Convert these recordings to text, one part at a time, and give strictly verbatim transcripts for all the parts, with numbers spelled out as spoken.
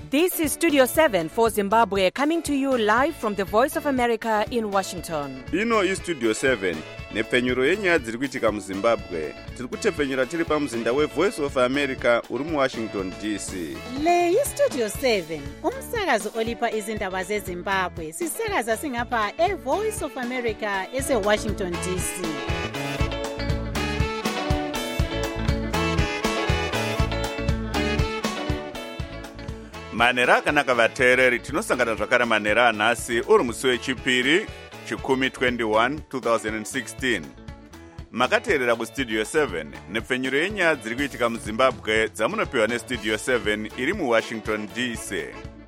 This is Studio seven for Zimbabwe, coming to you live from the Voice of America in Washington. Ino is Studio seven, nepfenyuro yenyaya dziri kuitika muZimbabwe. Tiri kutepfenyura tiri pamuzinda weVoice of America uri muWashington D C. Le iStudio seven, umsakazo olipa izindaba zeZimbabwe. Sisakaza singapha eVoice of America eseWashington D C. Manera akanaka vateereri, tinosangana zvakare manera anhasi uri musi wechipiri chikumi twenty-one twenty sixteen. Makateerera kuStudio seven nepfenyuro yenyaya dziri kuitika muZimbabwe dzamunopiwa neStudio seven iri muWashington D C.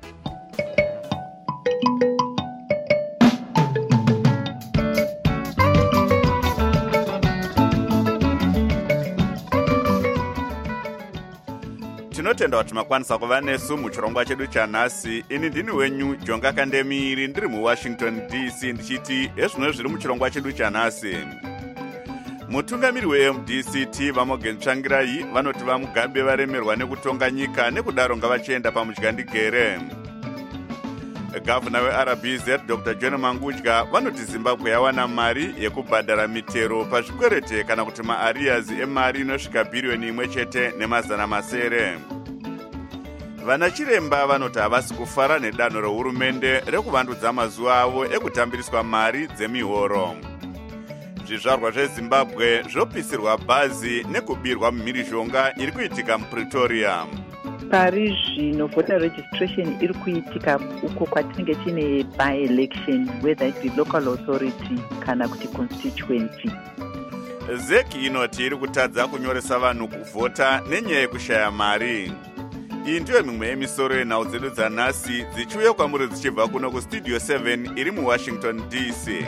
Tinotenda kuti makwanisa kuva nesu muchirongwa chedu chanhasi. Ini ndini wenyu Jonga Kandemiri ndiri muWashington D C ndichiti ezvino zviri muchirongwa chedu chanhasi. Mutungamiri weM D C T Vamogen Tsvangirai vanoti vamugabe varemerwa nekutonga nyika nekudaro ngavachienda pamudyandikere. Gavana weR B Z Doctor John Mangudya vanoti Zimbabwe yawana mari yekubhadhara mitero pazvikwerete kana kuti maarias emari inosvika bhiriyoni imwe chete nemazana masere. Vana chiremba vanoti havasi kufara nedanho rehurumende rekuvandudza mazuva avo ekutambiriswa mari dzemihoro. Zvizvarwa zveZimbabwe zvopisirwa bhazi nekubirwa mumhirizhonga iri kuitika muPretoria. Pari zvino voter registration iri kuitika uko kwatinenge tine by-election, whether it be local authority kana kuti constituency. Zeki inoti iri kutadza kunyoresa vanhu kuvhota nenyaya yekushaya mari. Iyi ndiyo mimwe yemisoro yenhau dzedu dzanhasi dzichiuya kwamuri dzichibva kuno kuStudio seven iri muWashington D C.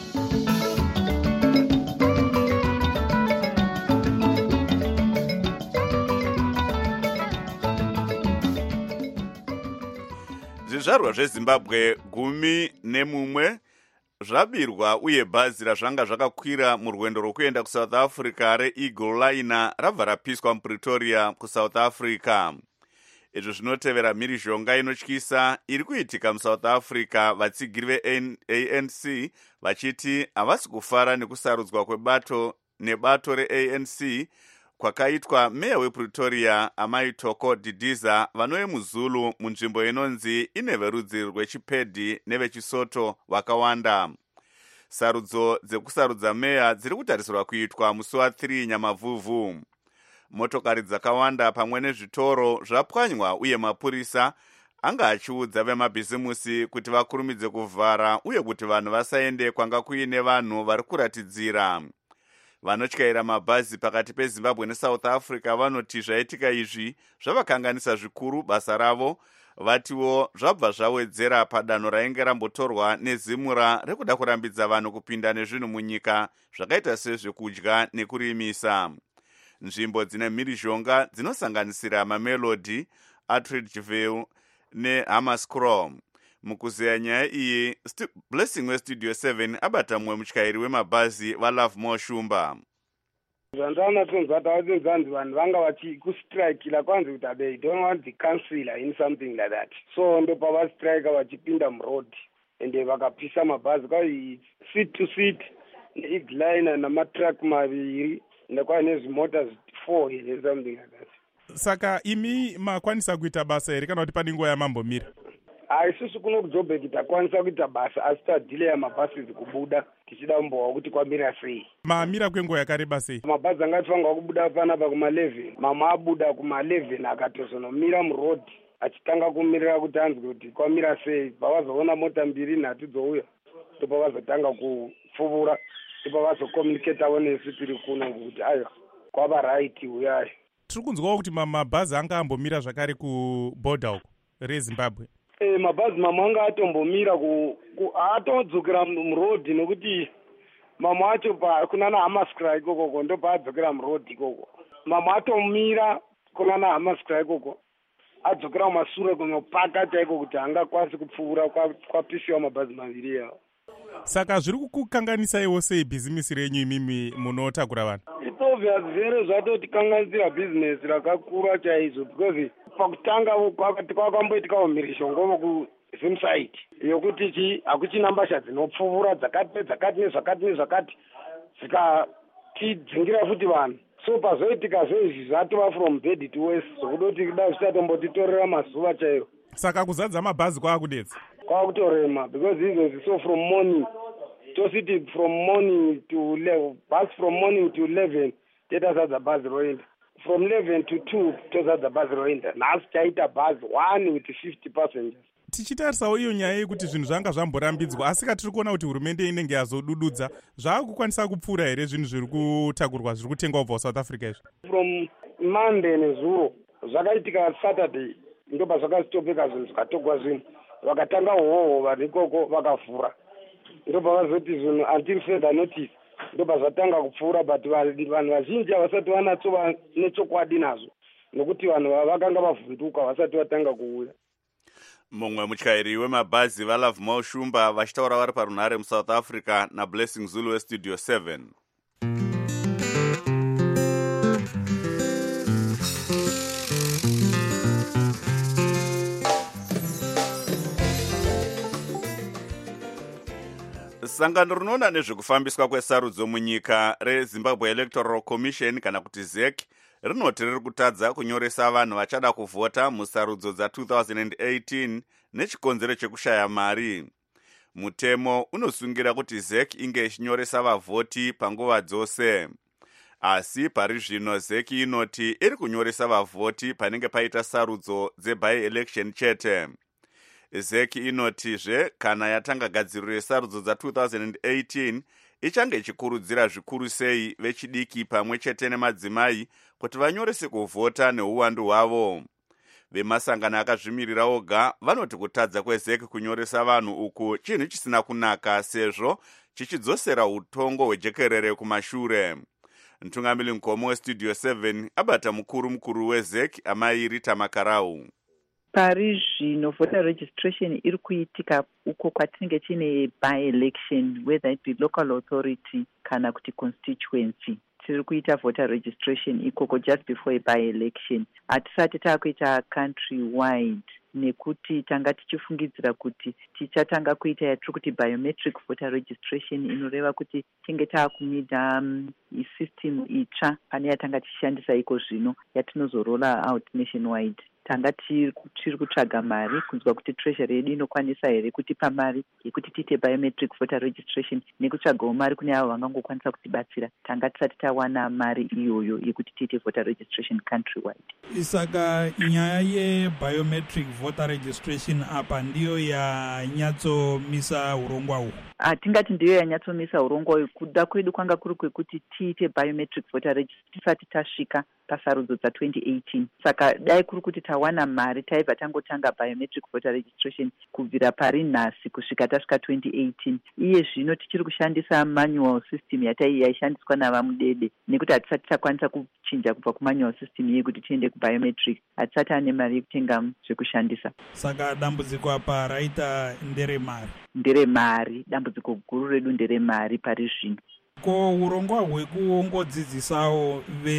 Zvizvarwa zveZimbabwe gumi nemumwe zvabirwa uye bhazi razvanga zvakakwira murwendo rwokuenda kuSouth Africa reEagle Liner rabva rapiswa muPretoria kuSouth Africa. Izvo zvinotevera mhirizhonga inotyisa iri kuitika muSouth Africa, vatsigiri veA N C vachiti havasi kufara nekusarudzwa kwebato nebato reA N C kwakaitwa meya wePretoria Amai Toko Didiza vanowe muZulu munzvimbo inonzi ine verudzi rwechiPedi nevechiSoto vakawanda. Sarudzo dzekusarudza meya dziri kutarisirwa kuitwa musi wathiri Nyamavhuvhu. Motokari dzakawanda pamwe nezvitoro zvapwanywa uye mapurisa anga achiudza vemabhizimusi kuti vakurumidze kuvhara uye kuti vanhu vasaende kwanga kuine vanhu vari kuratidzira. Vanotyaira mabhazi pakati peZimbabwe neSouth Africa vanoti zvaitika izvi zvavakanganisa zvikuru basa ravo. Vatiwo zvabva zvawedzera padanho rainge rambotorwa nezimura rekuda kurambidza vanhu kupinda nezvinhu munyika zvakaita sezvekudya nekurimisa. Nzvimbo dzine mhirizhonga dzinosanganisira Mamelodi, Atteridgeville neHammerskraal. Mukuzeya nyaya iyi, Blessing weStudio seven abata mumwe mutyairi wemabhazi vaLove More Shumba. Zvandana tonzwa tavatenzanzi vanhu vanga vachikustrikila kwanzi kuti they don't want the councillor in something like that. So ndo pavastrika vachipinda muroad ende vakapisa mabhazi kwa seat to seat neEagle Liner namatruck maviri nekwa nezimota four or something like that. Saka imi makwanisa kuita basa here kana kuti pane nguva yamambomira? Aisusu kuno kuJoburg takwanisa kuita basa asi tadhile yamabhasi kubuda tichida kumbowa kuti kwamira sei. Mamira kwenguva yakareba sei? Mabhazi anga tifanga kubuda panapa kuma eleven, mama abuda kuma eleven akatozonomira muroad achitanga kumirira kuti anzwe kuti kwamira sei. Pavazoona mota mbiri nhatu dzouya ndipo vazotanga kupfuvura ndipo vazokomunicatawo nesu tiri kuno kuti ayo kwava right uyayo. Tiri kunzwawo kuti mabhazi anga ambomira zvakare kuborder uko reZimbabwe. Eh, mabhazi mama anga atombomira ku, ku atodzokera muroad nekuti mama acho pa kuna na Hammerskraal ikoko ndo paadzokera muroad ikoko. Mama atomira kuna na Hammerskraal ikoko adzokera kumashure kunopaka chaiko kuti anga kwasi kupfuura kwapisiwa mabhazi maviri yawo. Saka zviri kukanganisaiwo sei bhizimisi renyu imimi munotakura vanhu? It's obvious zvere zvatotikanganisira business rakakura chaizvo because pakutanga kwakamboitikawo mhirizho ngomo kuzimside yokuti chi hakuchina mbasha dzinopfuura dzakati nedzakati nezvakati nezvakati dzikatidzingira futi vanhu. So pazoitika zvoizvi zvatova from bed to west zvokuda kuti kudai zvichatombotitorera mazuva chaiwo. Saka kuzadza mabhazi kwaakudetsa kwakutorema because izvozvi so from morning tositi from morning to eleven bus from morning to eleven tetazadza bhazi roenda from eleven to two tozadza bhazi roenda. Nhasi chaita bhazi one with fifty passengers. Tichitarisawo iyo nyaya yekuti zvinhu zvanga zvamborambidzwa asi katiri kuona kuti hurumende inenge yazodududza zvaakukwanisa kupfuura here zvinhu zviri kutakurwa zviri kutengwa kubva South Africa izvi. From Monday nezuro zvakaitika Saturday ndobva zvakazitopeka zvinhu zvikatogwa zvinhu vakatanga hoho vari ikoko vakavhura ndobva vazoti zvinhu until further notice ndobva zvatanga kupfuura but vanhu vazhinji havasati vanatsova nechokwadi nazvo nokuti vanhu vakanga vavhunduka vasati vatanga kuuya. Mumwe mutyairi wemabhazi vaLove Maushumba vachitaura vari parunhare muSouth Africa naBlessing Zulu weStudio seven. Sangano rinoona nezvekufambiswa kwesarudzo munyika reZimbabwe Electoral Commission kana kuti Z E C rinoti riri kutadza kunyoresa vanhu vachada kuvhota musarudzo dza two thousand eighteen nechikonzero chekushaya mari. Mutemo unosungira kuti Z E C inge ichinyoresa vavhoti panguva dzose. Asi pari zvino Z E C inoti iri kunyoresa vavhoti panenge paita sarudzo dze-by-election chete. Z E C inotizve kana yatanga gadziriro yesarudzo dza two thousand eighteen ichange ichikurudzira zvikuru sei vechidiki pamwe chete nemadzimai kuti vanyorese kuvhota neuwandu hwavo. Vemasangano akazvimirira oga vanoti kutadza kweZ E C kunyoresa vanhu uku chinhu chisina kunaka sezvo chichidzosera utongo hwejekerere kumashure. Mtungamiri mukoma weStudio seven abata mukuru mukuru weZ E C amai Rita Makarau. Pari zvino voter registration iri kuitika uko kwatinenge tine by-election whether it be local authority kana kuti constituency. Tiri kuita voter registration ikoko just before a by-election. Hatisati taakuita country wide nekuti tanga tichifungidzira kuti tichatanga kuita yatiri kuti biometric voter registration inoreva kuti tinge taakumida um, isystem itsva pane yatanga tichishandisa iko zvino yatinozorola out nationwide. Tanga tiri kutsvaga mari kunzwa kuti treasury yedu inokwanisa here kutipa mari yekuti tiite biometric voter registration nekutsvagawo mari kune avo vangangokwanisa kutibatsira. Tanga tisati tawana mari iyoyo yekuti tiite voter registration countrywide. Saka nyaya yebiometric voter registration apa ndiyo yanyatsomisa urongwa uhu. Hatingati ndiyo yanyatsomisa urongwa uhu. Kuda kwedu kwanga kuri kwekuti tiite biometric voter registration tisati tasvika pasarudzo dza twenty eighteen. Saka dai kuri kuti tawana mari taibva tangotanga biometric voter registration kubvira pari nhasi kusvika tasvika twenty eighteen. Iye zvino tichiri kushandisa manual system yatai yaishandiswa navamudede nekuti hatisati takwanisa kuchinja kubva kumanual system iye kuti tiende kubiometric. Hatisati ane mari yekutenga zvekushandisa. Saka dambudziko apa raita nderemari. Nderemari, dambudziko guru redu nderemari pari zvino. Ko urongwa hwekungodzidzisawo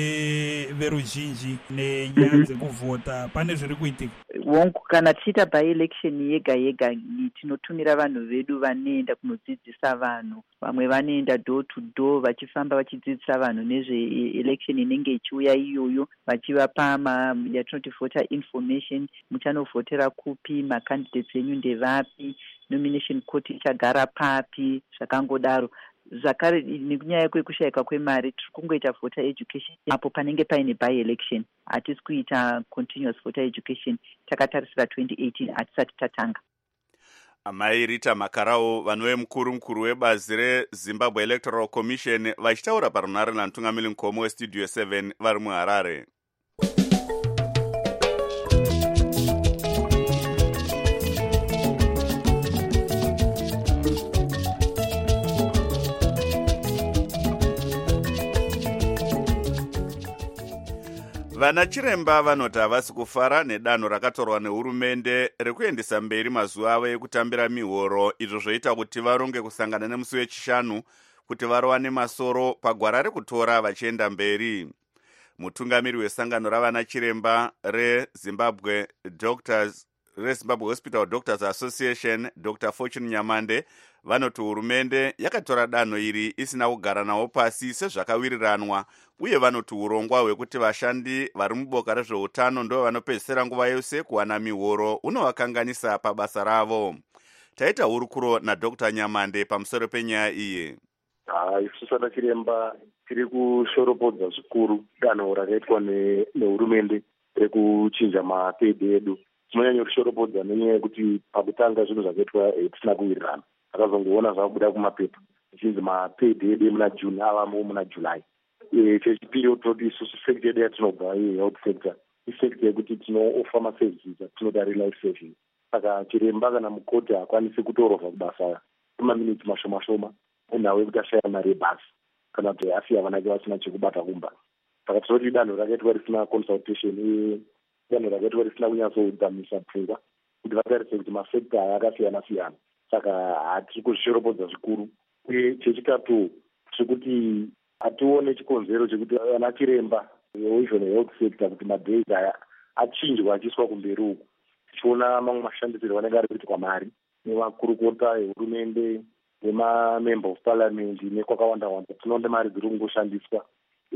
veruzhinji nenyaya dzekuvhota pane zviri kuitika? Wonku kana tichiita by-election yega yega tinotumira vanhu vedu vanoenda kunodzidzisa vanhu. Vamwe vanoenda door to door vachifamba vachidzidzisa vanhu nezve-election inenge ichiuya iyoyo vachivapa yatinoti voter information, muchanovhotera kupi, macandidates enyu ndevapi, nomination court ichagara papi, zvakangodaro. Zvakare nekunyaya kwekushayika kwemari tiri kungoita voter education apo panenge paine by-election. Hatisi kuita continuous voter education. Takatarisira twenty eighteen hatisati tatanga. Amai Rita Makarau vanove mukuru mukuru webazi reZimbabwe Electoral Commission vachitaura parunhare namutungamiri mukoma weStudio seven vari muHarare. Vana chiremba vanoti havasi kufara nedanho rakatorwa nehurumende rekuendesa mberi mazuva avo ekutambira mihoro, izvo zvoita kuti varonge kusangana nemusi wechishanu kuti varowane masoro pagwara rekutora vachienda mberi. Mutungamiri wesangano ravana chiremba reZimbabwe Doctors reZimbabwe Hospital Doctors Association Doctor Fortune Nyamande vanoti hurumende yakatora danho iri isina kugara nawo pasi sezvakawiriranwa, uye vanoti urongwa hwekuti vashandi vari muboka rezveutano ndo vanopedzisira nguva yose kuwana mihoro unovakanganisa pabasa ravo. Taita hurukuro naDr Nyamande pamusoro penyaya iyi. Isu sana chiremba tiri kushoropodza zvikuru danho rakaitwa nehurumende rekuchinja mapedhi edu. Tinonyanya kushoropodza nenyaya yekuti pakutanga zvinhu zvakaitwa tisina kuwirirana. Takazongoona zvakubuda kumapepa tichinzi mapedhi edu muna June avamo muna July. Chechipiri toti isusu sector yedu yatinobva health sector isector yekuti tinooffer maservices atinoda relife saving. Saka chiremba kana mukoti hakwanisi kutorovha kubasa maminitsi mashoma shoma enhau yekuti ashaya mari yebhasi kana kuti asiya vanake vasina chekubata kumba. Saka tinoti danho rakaitwa risina consultation, danho rakaitwa risina kunyatsodzamisa pfungwa kuti vatarise kuti masekta aya akasiyana siyana. Saka hatiri kuzvishoropodza zvikuru. Uye chechitatu zvekuti hatione chikonzero chekuti vana chiremba even health sector kuti mabhezi aya achinjwa achiiswa kumberi uku. Tichiona mamwe mashandisiro vanenge ari kuitwa mari nevakurukota ehurumende nemamember of parliament nekwakawanda wanda. Tinoona mari dziri kungoshandiswa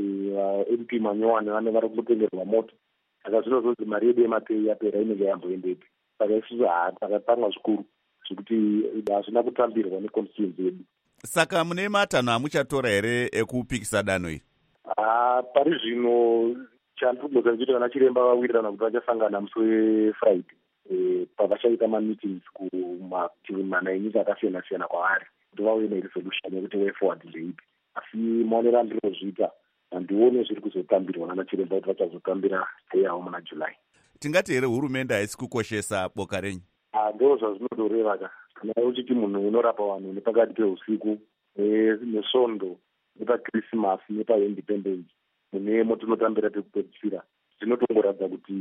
M P manyowani vane vari kutengerwa moto. Saka zvinozonzi mari yedu yemapei yapera inenge yamboendepi. Saka isusu takatsamwa zvikuru zvekuti hazvina kutambirwa neconstituency yedu. Saka mune matanho amuchatora here ekupikisa danho iri? Pari zvino chandinogoza ndichiti vana chiremba vawirirana kuti vachasangana musi weFriday pavachaita mameetings kumativi mana enyika akasiyana siyana kwavari kuti vauye neresolution yekuti way forward ndeipi. Asi maonero andinozviita handione zviri kuzotambirwa nana chiremba kuti vachazotambira stay yavo muna July. Tingati here hurumende haisi kukoshesa boka renyu? Ndo zvazvinodoreva ka. Kana uchiti munhu unorapa vanhu nepakati peusiku nesvondo nepakrisimasi nepaindependence munemo tinotambira pekupedzisira, zvinotongoratidza kuti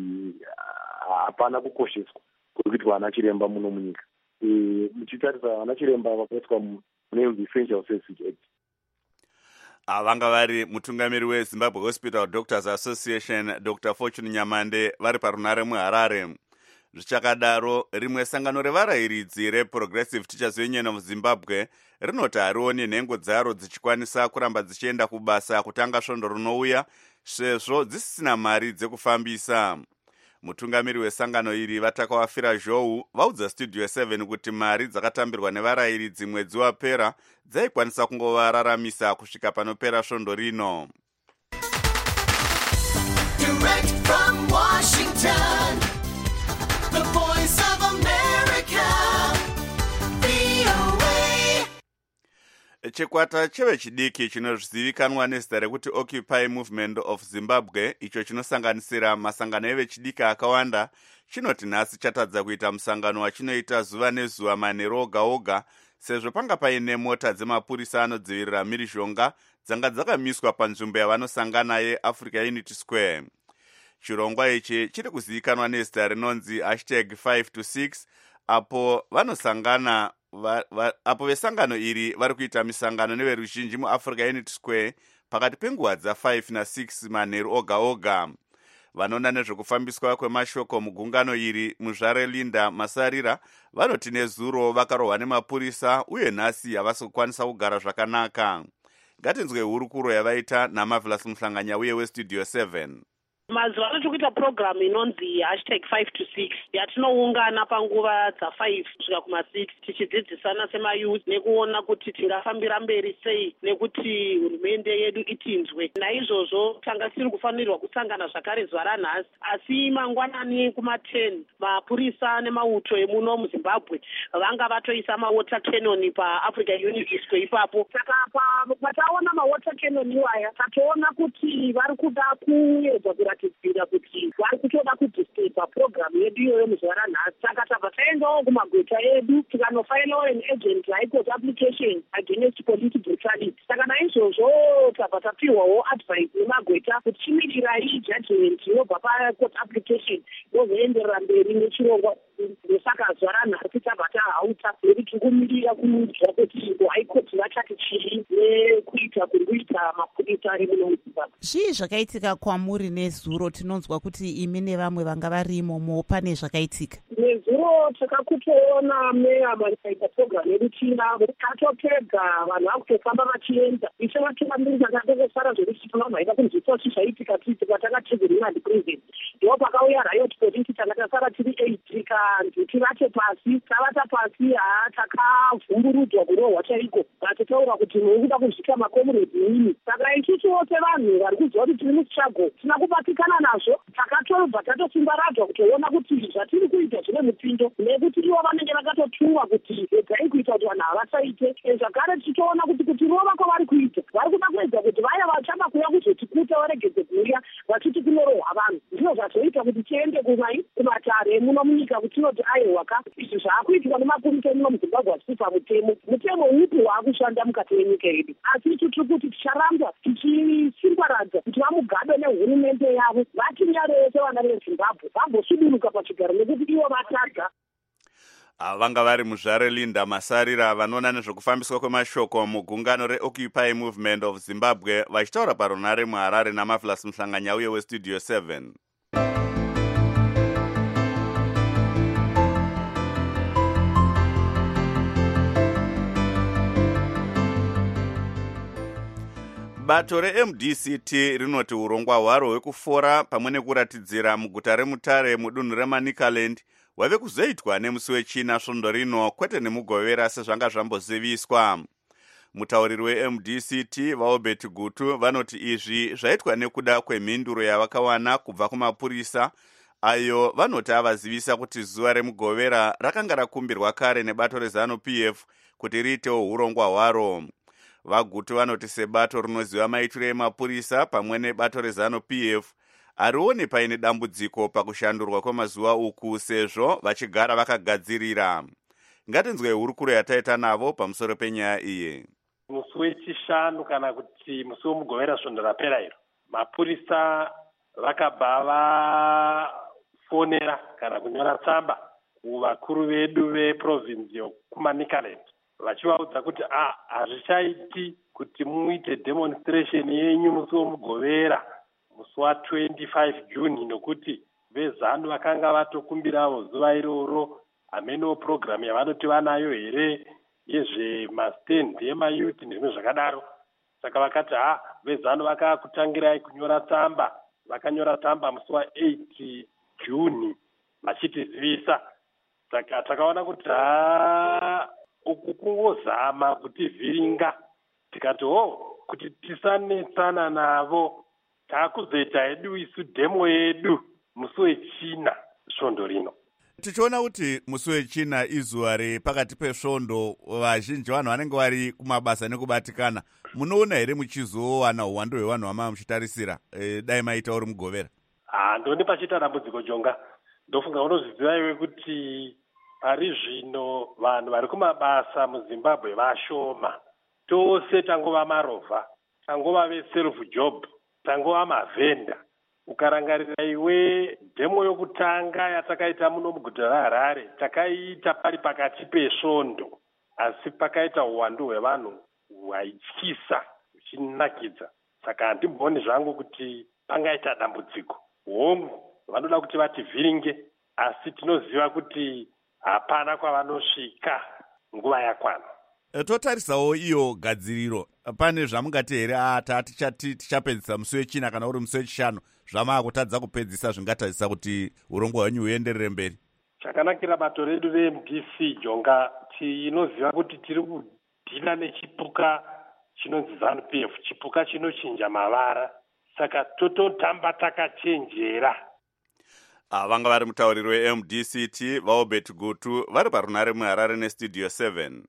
hapana kukosheswa kuri kuitwa vana chiremba muno munyika. Muchitarisa vana chiremba vakaiswa munonzi Essential Services Act. Vanga vari mutungamiri weZimbabwe Hospital Doctors Association Doctor Fortune Nyamande vari parunare muHarare. Zvichakadaro, rimwe sangano revarayiridzi reProgressive Teachers Union of Zimbabwe rinoti harioni nhengo dzaro dzichikwanisa kuramba dzichienda kubasa kutanga svondo rinouya sezvo dzisisina mari dzekufambisa. Mutungamiri wesangano iri Vatakawafira Zhou vaudza Studio seven kuti mari dzakatambirwa nevarayiridzi mwedzi wapera dzaikwanisa kungovararamisa kusvika panopera svondo rino. Direct from Washington, the voice of America, V O A. Chikwata chevechidiki chinozivikanwa nezita rekuti Occupy Movement of Zimbabwe, icho chinosanganisira masangano evechidiki akawanda, chinoti nhasi chatadza kuita musangano wachinoita zuva nezuva manheru oga oga, sezvo panga paine mota dzemapurisa anodzivirira mhirizhonga dzanga dzakamiswa panzvimbo yavanosangana yeAfrica Unity Square. Chirongwa ichi chiri kuzivikanwa nezita rinonzi hashtag five to six, apo vanosangana va, va, apo vesangano iri vari kuita misangano neveruzhinji muAfrica Unity Square pakati penguva dza five na six manheru oga oga. Vanoona nezvekufambiswa kwemashoko mugungano iri muzvare Linda Masarira vanoti nezuro vakarohwa nemapurisa uye nhasi havasi kukwanisa kugara zvakanaka. Ngatinzwe hurukuro yavaita naMarvelous Muhlanganya uye weStudio seven. Mazuva ano tikuita program inonzi hashtag five to six yatinoungana panguva dza five kusvika kuma six tichidzidzisana semayouth nekuona kuti tingafambira mberi sei nekuti hurumende yedu itinzwe. Naizvozvo tanga tiri kufanirwa kusangana zvakare zuva ranhasi, asi mangwanani kuma ten mapurisa nemauto emuno muZimbabwe vanga vatoisa mawater cannon paAfrica Unity Square ipapo. Saka pataona mawater cannon iwaya tatoona kuti vari kuda kuedza kuratidzira kuti vari kutoda kudisturba program yedu iyoyo muzuva ranhasi. Saka tabva taendawo kumagweta edu tikanofairawo an agent high court application against police brutality. Saka naizvozvo tabva tapiwawo advice nemagweta kuti chimirirai judgment inobva pacourt application yozoenderera mberi nechirongwa ndosaka zuva ranhasi tabva tahauta nekuti kumirira kuudzwa kuti haikoti vachati chii nekuita kuri kuita mapurisa ari muno muzimbabwe. zvii zvakaitika kwamuri nezuro? Tinonzwa kuti imi nevamwe vanga vari imomo pane zvakaitika. Nezuro takakutoona meya marikaita program yeruchina katopedza vanhu vakutofamba vachienda ise vatovambiri takatokosara zvekuti tinomhaika kuti zvitosi zvaitika titi patakatrizimad prison ndo pakauya riot police takatasara tiri eight kanzi tivate pasi tavata pasi haa takavhumburudzwa kurohwa chaiko vatitaura kuti muri kuda kuzvika makomuredi nini. Saka isusuwo sevanhu vari kuziva kuti tiri mustruggle tina kubatikana nazvo takatobva tatosimbaradzwa kutoona kuti zvatiri kuita zvine mupindo nekuti ivo vanenge vakatotumwa kuti regai kuita kuti vanhu havasaite. Zvakare tichitoona kuti kuti rova kwavari kuita vari kuda kuedza kuti vaya vachada kuuya kuzotikuta varegedze kuuya vachiti kunorohwa vanhu. Ndizvo zvazoita kuti tiende kumai kumatare muno munyika kuti tinoti aiwaka izvi zvaakuitwa nemapurisa muno muzimbabwe hasisi pamutemo. Mutemo upi waakushanda mukati menyika yedu, asi isu tiri kuti ticharamba tichisimbaradza kuti vamugabe nehurumende yavo vatinyarese vana vezimbabwe vambosuduruka pachigaro nekuti ivo vatadza. Vanga vari muzvare Linda Masarira vanoona nezvekufambiswa kwemashoko mugungano reOccupy Movement of Zimbabwe vachitaura parunare muHarare naMavlas Mhlanganya uye weStudio seven. Bato re-M D C T rinoti urongwa hwaro hwekufora pamwe nekuratidzira muguta remutare mudunhu reManicaland wave kuzoitwa nemusi wechina svondo rino kwete nemugovera sezvanga zvamboziviswa. Mutauriri we-M D C T vaObert Gutu vanoti izvi zvaitwa nekuda kwemhinduro yavakawana kubva kumapurisa ayo vanoti avazivisa kuti zuva remugovera rakanga rakumbirwa kare nebato reZANU-P F kuti riitewo urongwa hwaro. Vagutu vanoti sebato rinoziva maitiro emapurisa pamwe nebato reZANU-P F harione paine dambudziko pakushandurwa kwemazuva uku sezvo vachigara vakagadzirira. Ngatinzwe hurukuro yataita navo pamusoro penyaya iyi. Musi wechishanu kana kuti musi womugovera svondo rapera iro mapurisa vakabva vafonera kana kunyora tsamba kuvakuru vedu veprovinsi yokuManicaland vachivaudza kuti ah hazvichaiti kuti muite demonstration yenyu musi womugovera musi wa25 June nokuti vezanu vakanga vatokumbirawo zuva iroro hameno program yavanoti vanayo here yezvemastand emayuti nezvimwe zvakadaro. Saka vakati ha vezanu vakakutangirai kunyora tsamba vakanyora tsamba musi wa8 June vachitizivisa. Saka takaona kuti ha uku kungozama kutivhiringa tikati ho kuti tisanetsana navo taakuzoita hedu isu dhemo yedu musi wechina svondo rino. Tichiona kuti musi wechina izuva repakati pesvondo vazhinji vanhu vanenge vari kumabasa nekubatikana, munoona here muchizowana uwandu hwevanhu vamava muchitarisira e, dai maita uri mugovera? Ah, ndoni pachiita dambudziko jonga. Ndofunga unozviziva iwe kuti pari zvino vanhu vari kumabasa muZimbabwe vashoma. Tose tangova marovha, tangova veself job, tangova mavhenda. Ukarangarira iwe dhemo yokutanga yatakaita muno muguta raHarare takaita pari pakati pesvondo, asi pakaita uwandu hwevanhu hwaityisa huchinakidza. Saka handimboni zvangu kuti pangaita dambudziko. Hongu vanoda kuti vativhiringe, asi tinoziva kuti hapana kwavanosvika nguva yakwana. Totarisawo iyo gadziriro, pane zvamungati here ata tichati tichapedzisa musi wechina kana uri musi wechishanu zvamava kutadza kupedzisa zvingatadzisa kuti urongwa hwenyu huenderere mberi? Chakanakira bato redu re-M D C jonga tinoziva kuti tiri kudhila nechipuka chinonzi ZANU-P F, chipuka chinochinja mavara, saka tototamba takachenjera. Vanga vari mutauriri we-M D C T vaObert Gutu vari parunare muHarare neStudio seven.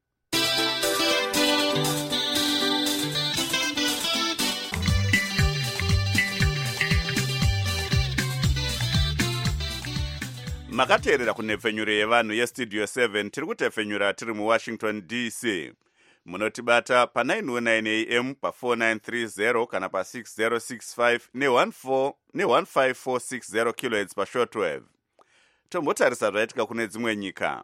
Makateerera kunhepfenyuro yevanhu yeStudio seven tiri kutefenyura tiri muWashington D C. Munotibata pa nine oh nine A M pa four nine three zero kana pa six zero six five ne one five four six zero kilohertz pa shortwave. tombotarisa zvaitika kune dzimwe nyika.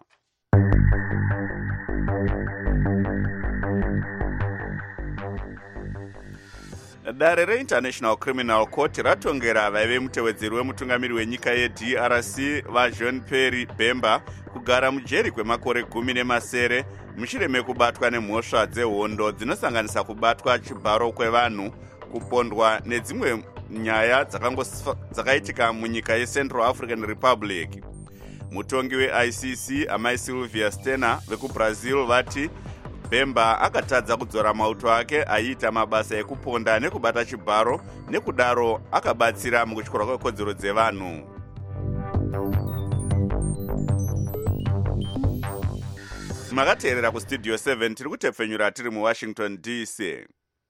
Dare reInternational Criminal Court ratongera vaive mutevedzeri wemutungamiri wenyika yeD R C vaJean Pierre Bemba kugara mujeri kwemakore gumi nemasere mushure mekubatwa nemhosva dzehondo dzinosanganisa kubatwa chibharo kwevanhu, kupondwa nedzimwe nyaya dzakaitika munyika yeCentral African Republic. Mutongi weI C C amai Sylvia Steiner vekubrazil vati Bemba akatadza kudzora mauto ake aiita mabasa ekuponda nekubata chibharo, nekudaro akabatsira mukutyora kwekodzero dzevanhu. Makateerera kustudio seven tiri kutepfenyura tiri muWashington D C.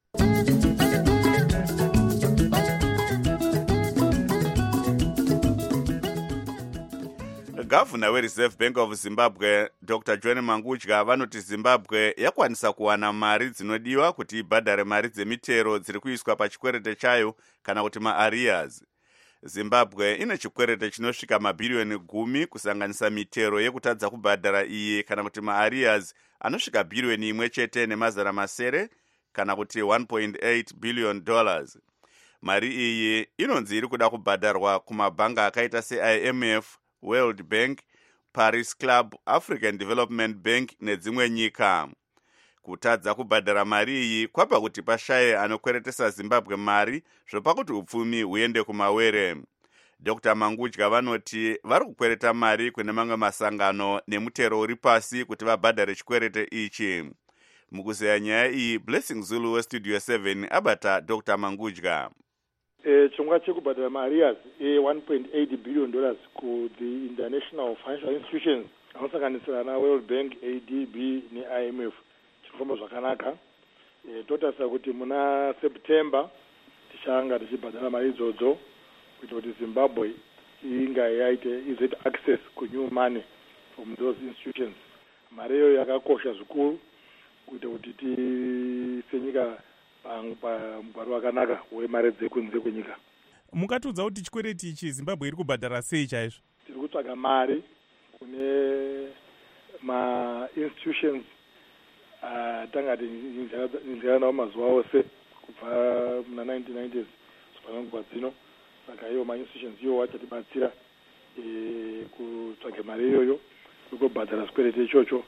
Gavana weReserve Bank of Zimbabwe Doctor John Mangudya vanoti Zimbabwe yakwanisa kuwana mari dzinodiwa kuti ibhadhare mari dzemitero dziri kuiswa pachikwerete chayo kana kuti maarrears. Zimbabwe ine chikwerete chinosvika mabhiriyoni gumi kusanganisa mitero yekutadza kubhadhara iyi kana kuti maarrears anosvika bhiriyoni imwe chete nemazana masere kana kuti one point eight billion dollars. Mari iyi inonzi iri kuda kubhadharwa kumabhanga akaita seI M F, World Bank, Paris Club, African Development Bank nedzimwe nyika. Kutadza kubhadhara mari iyi kwapa kuti pashaye anokweretesa Zimbabwe mari zvopakuti upfumi huende kumawere. Doctor Mangudya vanoti vari kukwereta mari kune mamwe masangano nemutero uri pasi kuti vabhadhare chikwerete ichi. Mukuzeya nyaya iyi, Blessing Zulu weStudio seven abata Doctor Mangudya. chirongwa chekubhadhara maarrears e one point eight billion dollars ku the international financial institutions anosanganisira na World Bank, A D B neI M F chirifamba zvakanaka. Totarisa kuti muna September tichanga tichibhadhara mari idzodzo kuita kuti Zimbabwe inga yaite is access ku new money from those institutions. Mari iyo yakakosha zvikuru kuita kuti tisenyika mugwaro wakanaka wemari dzekunze kwenyika. Mukatiudza kuti chikwereti ichi Zimbabwe iri kubhadhara sei chaizvo? Tiri kutsvaga mari kune ma-institutions tanga tinzira nawo mazuva ose kubva muna nineteen nineties kusvika nguva dzino. Saka iwo ma-institutions iwo achatibatsira kutsvaga mari iyoyo yekubhadhara chikwereti ichocho.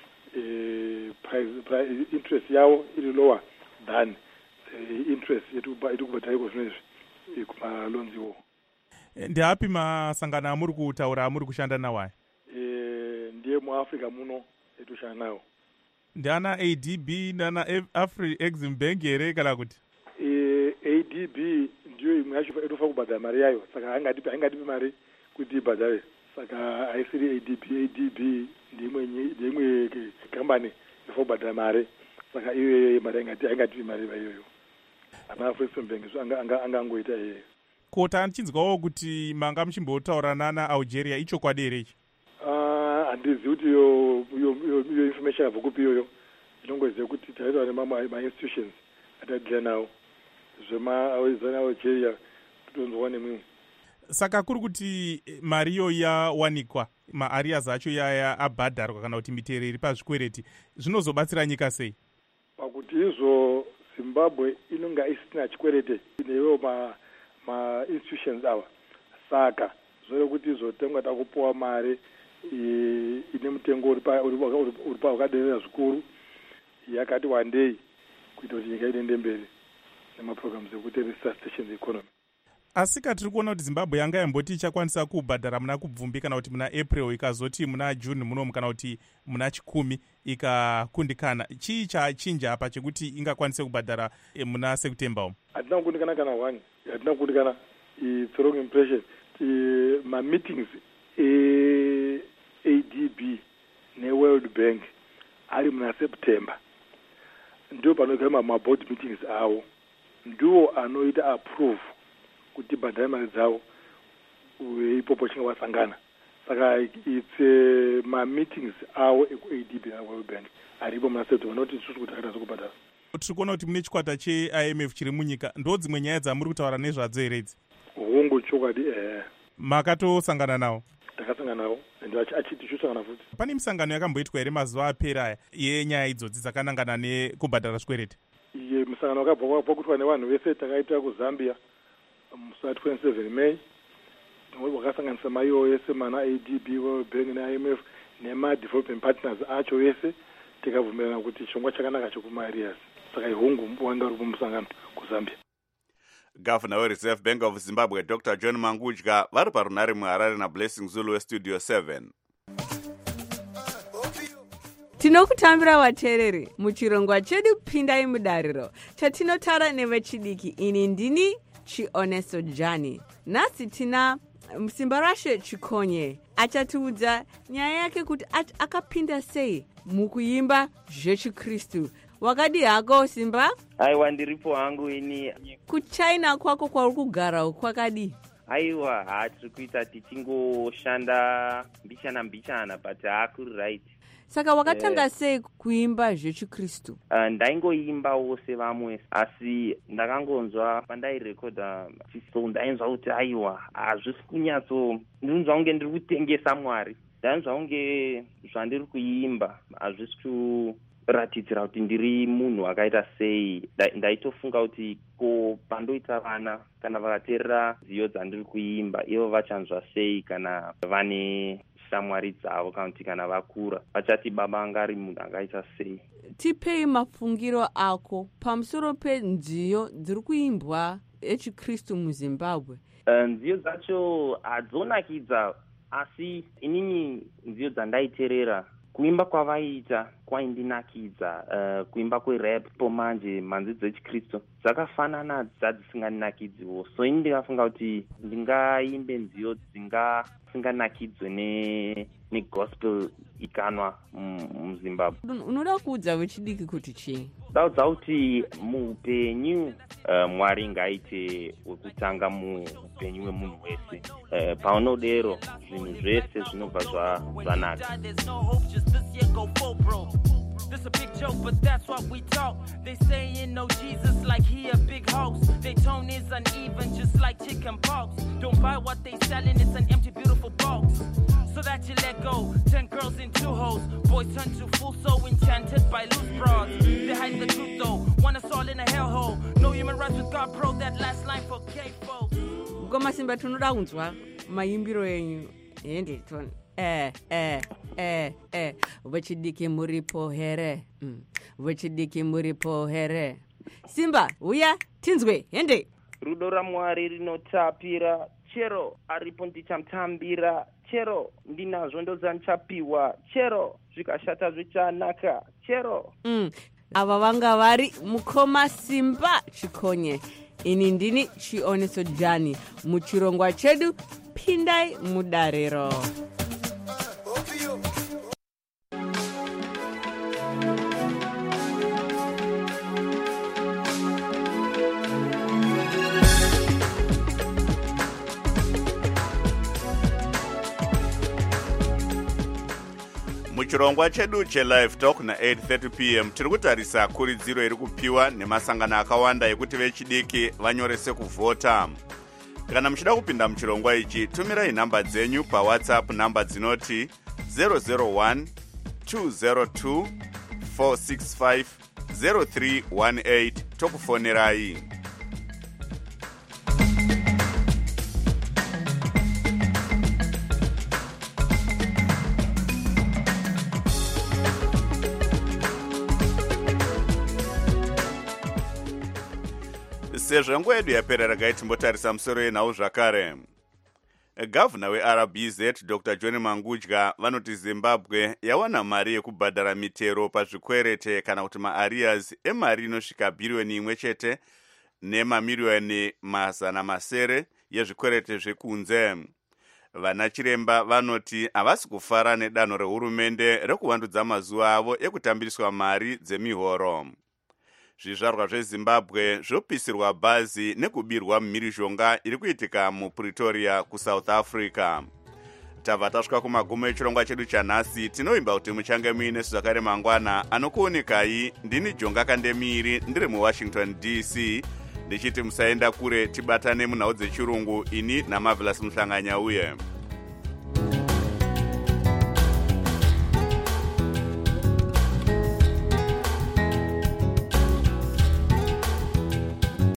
Interest yawo iri lower than interest yetukubhadhara iko zvinezvi kumalonzi iwo. Ndeapi masangano amuri kutaura amuri kushanda nawo aya? Ndiye muAfrica muno etoshanda nawo. Ndiana A D B nana Afri-Exim Bank here kana kuti? A D B ndiyo imwe yacho etofa kubhadhara mari yayo, saka haingatipi haingatipi mari kuti ibhadhare. Saka haisiri A D B. A D B ndimwe kambani inofa kubhadhara mari, saka iyo mari haingatipi mari iyoyo. Ana Afri-Exim Bank angangoita iyeyo. Kota nchinzwawo kuti manga muchimbotaurana naAlgeria icho kwadere ichi? Handizivi kuti iyo information yabva kupi iyoyo. Inongoziva kuti taitaura nemamwe ma-institutions atadila nawo zvemaAlgeria kutonzwa nemimwe. Saka kuri kuti mari iyo yawanikwa, maarrears acho yaya abhadharwa kana kuti mitero iri pazvikwereti, zvinozobatsira nyika sei? Pakuti izvo Zimbabwe inonga isina chikwerete newo ma ma-institutions ava. Saka zvore kuti izotengwa takupuwa mari ine mutengo uri pa wakaderera zvikuru, yakati wandei kuita kuti nyika iende mberi nemaprograms ekuti resuscitation economy. Asi katiri kuona kuti Zimbabwe yanga yamboti ichakwanisa kubhadhara muna kubvumbi kana kuti muna April, ikazoti muna June munomu kana kuti muna chikumi ikakundikana. Chii chachinja apa chekuti ingakwanise kubhadhara muna September umu? Hatina kukundikana kana one. Hatina kukundikana. It's wrong impression. Ma meetings e A D B ne World Bank ari muna September. Ndio panogama ma board meetings awo. Ndio anoita approve kuti bhadhara mari dzawo ipopo chinga wasangana. Saka it's uh, ma meetings awo eku-A D B na World Bank aripo muna September, noti isusu kuti akada zokubhadhara. Tiri kuona kuti mune chikwata cheI M F chiri munyika, ndo dzimwe nyaya dzamuri kutaura nezvadzo here idzi? Hongu chokwadi eh. Makatosangana nawo? takasangana nawo ende achiti chosangana futi. Pane misangano yakamboitwa here mazuva apera yenyaya idzodzi dzakanangana nekubhadhara zvikwereti? Iye musangano wakabva kwakutwa nevanhu vese takaita kuzambia musa twenty-seven May wakasanganisa maiwo yese mana A D B, World Bank ne I M F nema-development partners acho yese tikabvumirana kuti chongwa chakanaka chokumarias saka ihungu wanga uri kumusangano kuzambia. Governor weReserve Bank of Zimbabwe Doctor John Mangudya vari parunare muHarare naBlessing Zulu weStudio seven. Tinokutambira vateereri muchirongwa chedu Pindai Mudariro chatinotara nevechidiki. Ini ndini Chioneso Jani. Nhasi tina Simbarashe Chikonye achatiudza nyaya yake kuti akapinda sei mukuimba zvechikristu. Wakadi hako Simba? Aiwa ndiripo hangu ini. Kuchina kwako kwauri kugara kwakadi? Aiwa hatiri kuita tichingoshanda mbichana mbichana but hakuri right. Saka wakatanga eh, sei kuimba zvechikristu? Uh, ndaingoimbawo sevamwe asi ndakangonzwa pandairekodha so ndainzwa kuti aiwa hazvisi kunyatso ndinzwa kunge ndiri kutengesa Mwari. Ndainzwa kunge zvandiri kuimba hazvisi kuratidzira kuti ndiri munhu akaita sei. Ndaitofunga kuti ko pandoita vana kana vakateerera nziyo dzandiri kuimba ivo vachanzwa sei kana vane shamwari dzavo kana kuti kana vakura vachati baba anga ari munhu akaita sei. Tipei mafungiro ako pamusoro penziyo dziri kuimbwa echikristu muZimbabwe. Uh, nziyo dzacho hadzonakidza asi inini nziyo dzandaiteerera kuimba kwavaiita kwaindinakidza. Uh, kuimba kwerap pomanje manzi dzechikristu dzakafanana dzadzisinganakidziwo, so ini ndikafunga kuti ndingaimbe nziyo dzingasinganakidzwe ne negospel ikanwa muZimbabwe. Unoda kuudza vechidiki kuti chii? Ndaudza kuti muupenyu uh, Mwari ngaite wekutanga muupenyu wemunhu wese. Uh, paunodero zvinhu zvese zvinobva zvanaka. This a big joke, but that's what we talk. They saying no Jesus like he a big hoax. Their tone is uneven, just like chicken pox. Don't buy what they selling, it's an empty, beautiful box. So that you let go, ten girls in two hoes. Boys turn to fools, so enchanted by loose broads. They hide the truth though, want us all in a hellhole. No human rights with God, bro, that last line for gay folks. Goma Simba tunoda unzwa maimbiro yenyu ende tone. Eh, eh, eh, eh, vechidiki muripo here. Mm. Vechidiki muripo here. Simba, uya, tinzwe, hende. Rudo raMwari rinotapira, chero aripo ndichamutambira, chero ndinazvo ndodzandichapiwa, chero zvikashata zvichanaka, chero. Mm. Ava vanga vari mukoma Simba Chikonye. Ini ndini Chioneso Jani muchirongwa chedu Pindai Mudariro. Muchirongwa chedu che-Live Talk na eight thirty p m tiri kutarisa kuridziro iri kupiwa nemasangano akawanda ekuti vechidiki vanyorese kuvhota. Kana muchida kupinda muchirongwa ichi, tumirai nhamba dzenyu paWhatsApp, nhamba dzinoti zero zero one two zero two four six five zero three one eight tokufonerai. Sezvo nguva yedu yapera regai timbotarisa musoro yenhau zvakare. Gavana weR B Z Doctor John Mangudya vanoti Zimbabwe yawana mari yekubhadhara mitero pazvikwerete kana kuti maarias emari inosvika bhiriyoni imwe chete nemamiliyoni mazana masere yezvikwerete zvekunze. Vana chiremba vanoti havasi kufara nedanho rehurumende rekuvandudza mazuva avo ekutambiswa mari dzemihoro. Zvizvarwa zveZimbabwe zvopisirwa bhazi nekubirwa mumhirizhonga iri kuitika muPretoria kuSouth Africa. Tabva tasvika kumagumo echirongwa chedu chanhasi. Tinoimba kuti muchange muine zvakare mangwana. Anokuonekai ndini Jonga Kandemiri ndiri muWashington D C ndichiti musaenda kure, tibatane munhau dzechirungu. Ini naMarvelous Muhlanganya uye